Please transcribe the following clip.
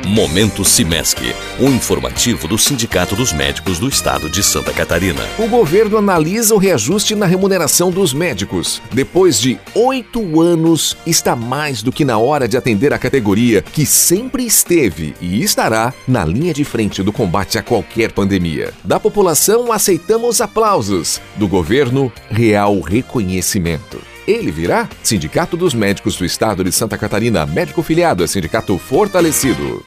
Momento Simesc, o informativo do Sindicato dos Médicos do Estado de Santa Catarina. O governo analisa o reajuste na remuneração dos médicos. Depois de 8 anos, está mais do que na hora de atender a categoria que sempre esteve e estará na linha de frente do combate a qualquer pandemia. Da população, aceitamos aplausos. Do governo, real reconhecimento. Ele virá? Sindicato dos Médicos do Estado de Santa Catarina, médico filiado a sindicato fortalecido.